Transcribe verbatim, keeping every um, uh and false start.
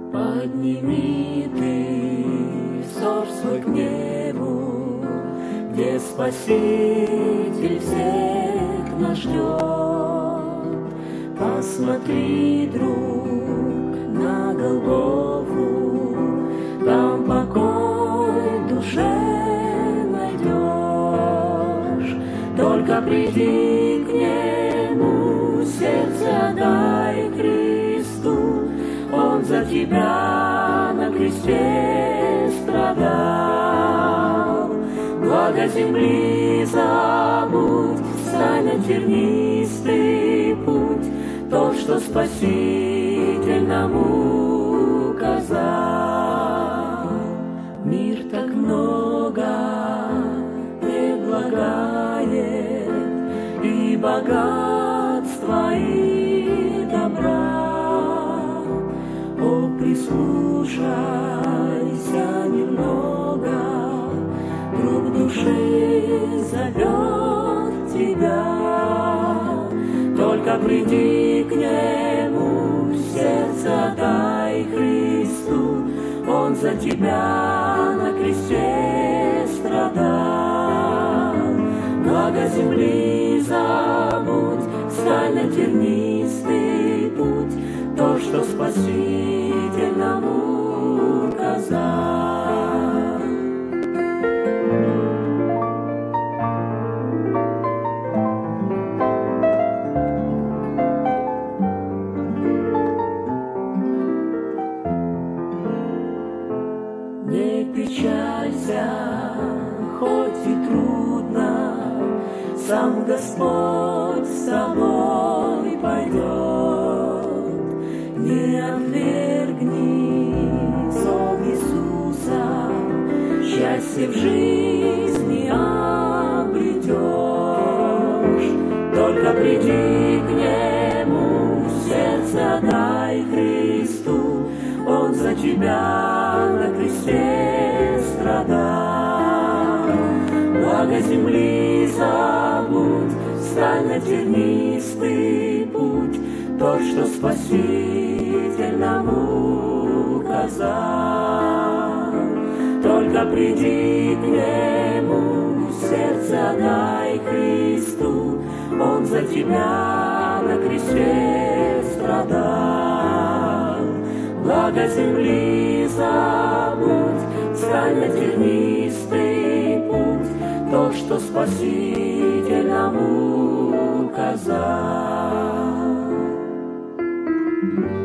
Подними ты взор свой к небу, где Спаситель всех нас ждет. Посмотри, друг, на Голгофу, там покой душе найдешь. Только приди к Нему, сердце дай Христу, Он за тебя на кресте страдал. Благо земли забудь, стань на тернистый путь, тот, что Спаситель нам указал. Мир так много предлагает и богатства, и добра. О, прислушайся немного, друг души зовет тебя. Только приди к Нему, сердце дай Христу, Он за тебя на кресте страдал. Благо земли забудь, стань на тернистый путь, то, что Спаситель нам указал. Не печалься, хоть и трудно, сам Господь с тобой пойдет. Не отвергни зов Иисуса, счастье в жизни обретешь. Только приди к Нему, сердце дай Христу, Он за тебя на кресте страдал. Благо земли забудь, стань на тернистый путь, тот, что Спаситель нам указал. Только приди к Нему, сердце дай Христу, Он за тебя на кресте страдал. Благо земли забудь, стань на тернистый путь, тот, что Спаситель нам указал.